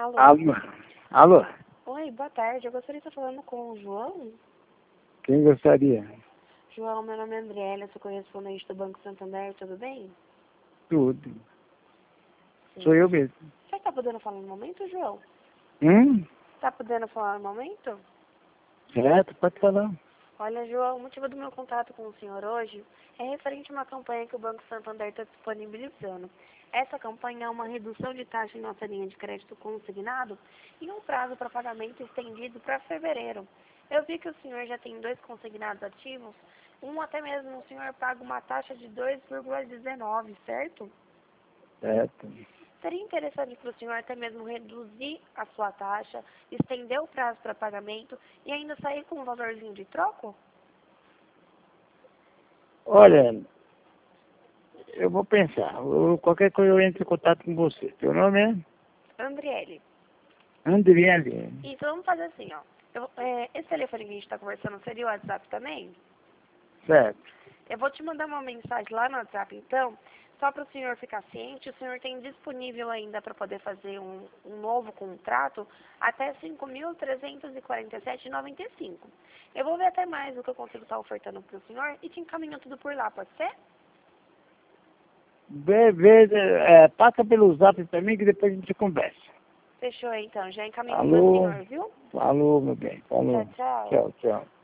Alô? Alô? Alô? Oi, boa tarde. Eu gostaria de estar falando com o João. Quem gostaria? João, meu nome é Andriela, sou correspondente do Banco Santander, tudo bem? Tudo. Sim. Sou eu mesmo. Você está podendo falar no momento, João? Está podendo falar no momento? Certo, pode falar. Olha, João, o motivo do meu contato com o senhor hoje é referente a uma campanha que o Banco Santander está disponibilizando. Essa campanha é uma redução de taxa em nossa linha de crédito consignado e um prazo para pagamento estendido para fevereiro. Eu vi que o senhor já tem 2 consignados ativos, até mesmo o senhor paga uma taxa de 2,19, certo? Certo. Seria interessante para o senhor até mesmo reduzir a sua taxa, estender o prazo para pagamento e ainda sair com um valorzinho de troco? Olha, eu vou pensar. Qualquer coisa eu entro em contato com você. Teu nome é? Andriele, Andriele. então vamos fazer assim, ó. Esse telefone que a gente está conversando seria o WhatsApp também? Certo. Eu vou te mandar uma mensagem lá no WhatsApp, então, só para o senhor ficar ciente. O senhor tem disponível ainda para poder fazer um novo contrato até R$ 5.347,95. Eu vou ver até mais o que eu consigo estar ofertando para o senhor e te encaminho tudo por lá, pode ser? Passa pelo zap pra mim que depois a gente conversa. Fechou então, já encaminho para o Alô? senhor, viu? Falou, meu bem. Falou. Tchau, tchau. Tchau, tchau.